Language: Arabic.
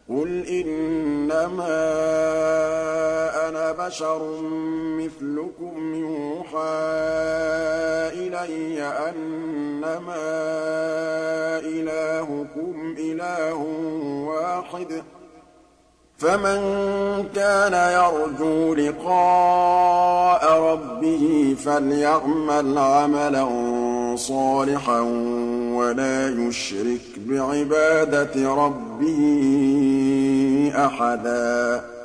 قُلْ إِنَّمَا أَنَا بَشَرٌ مِّثْلُكُمْ يُوحَىٰ إِلَيَّ أَنَّمَا إِلَٰهُكُمْ إِلَٰهٌ وَاحِدٌ ۖ فَمَن كَانَ يَرْجُو لِقَاءَ رَبِّهِ فَلْيَعْمَلْ عَمَلًا صَالِحًا وَلَا يُشْرِكْ بِعِبَادَةِ رَبِّهِ أَحَدًا